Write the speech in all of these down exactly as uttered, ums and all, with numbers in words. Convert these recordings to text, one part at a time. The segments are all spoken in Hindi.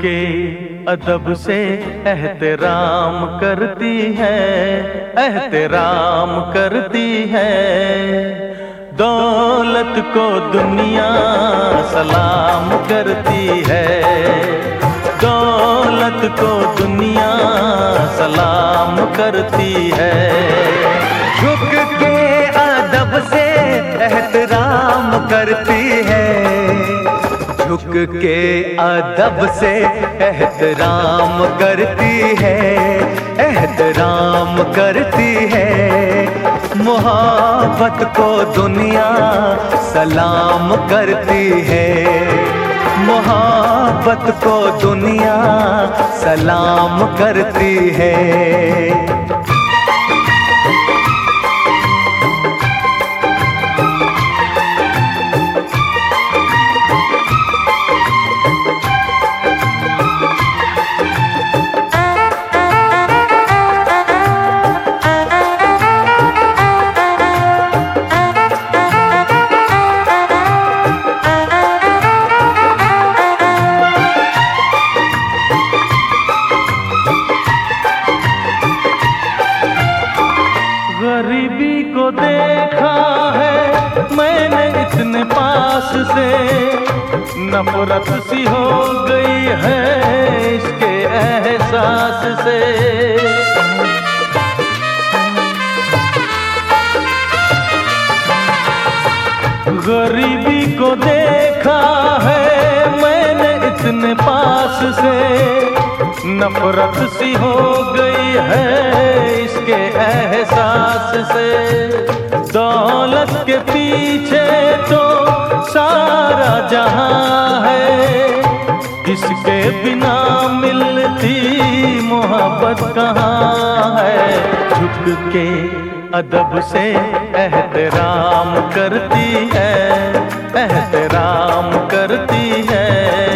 के अदब से एहतराम करती है, एहतराम करती है। दौलत को दुनिया सलाम करती है, दौलत को दुनिया सलाम करती है। झुक के अदब से एहतराम करती है, झुक के अदब से एहतराम करती है, एहतराम करती है। मोहब्बत को दुनिया सलाम करती है, मोहब्बत को दुनिया सलाम करती है। गरीबी को देखा है मैंने इतने पास से, नफरत सी हो गई है इसके एहसास से। गरीबी को देखा है मैंने इतने पास से, नफरत सी हो गई है इसके एहसास से। दौलत के पीछे तो सारा जहां है, इसके बिना मिलती मोहब्बत कहाँ है। झुक के अदब से एहतराम करती है, एहतराम करती है।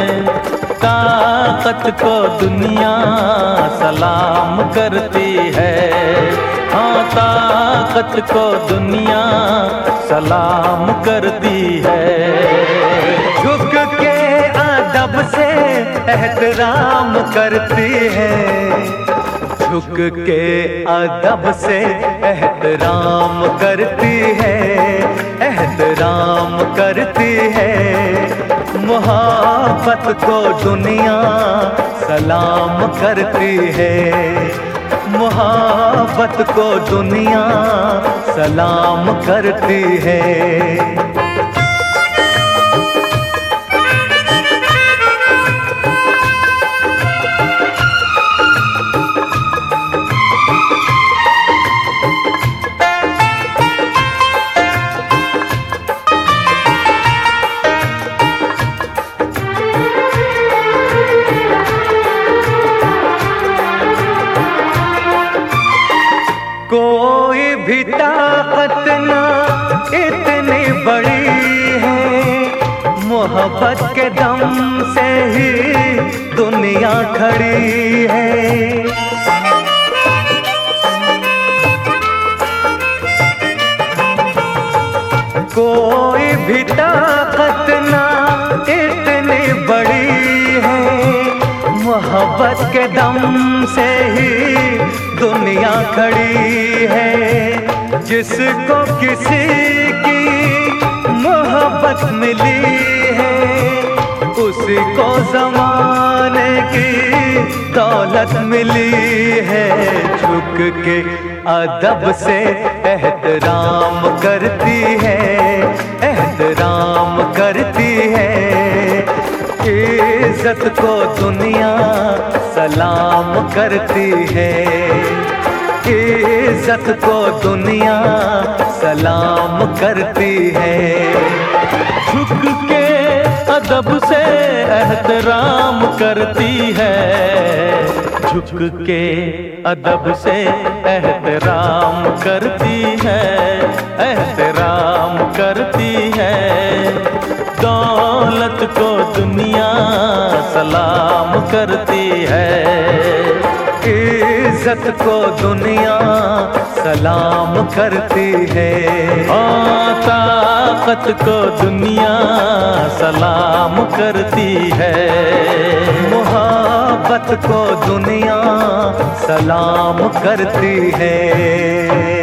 ताकत को दुनिया सलाम करती है, हाँ ताकत को दुनिया सलाम करती है। झुक के अदब से एहतराम करती है, झुक के अदब से एहतराम करती है, एहतराम करती है। मोहब्बत को दुनिया सलाम करती है, मोहब्बत को दुनिया सलाम करती है। कोई भी ताकत ना इतनी बड़ी है, मोहब्बत के दम से ही दुनिया खड़ी है। कोई भी ताकत ना इतनी बड़ी है, मोहब्बत के दम से ही दुनिया खड़ी है। जिसको किसी की मोहब्बत मिली है, उसी को ज़माने की दौलत मिली है। झुक के अदब से एहतराम करती है, एहतराम करती है। इज्जत को दुनिया सलाम करती है, इज्जत को दुनिया सलाम करती है। झुक के अदब से एहतराम करती है, झुक के अदब से एहतराम करती है, एहतराम करती है। दौलत को दुनिया सलाम करती है, इज्जत को दुनिया सलाम करती है। हाँ ताकत को दुनिया सलाम करती है। मुहा ताकत को दुनिया सलाम करती है।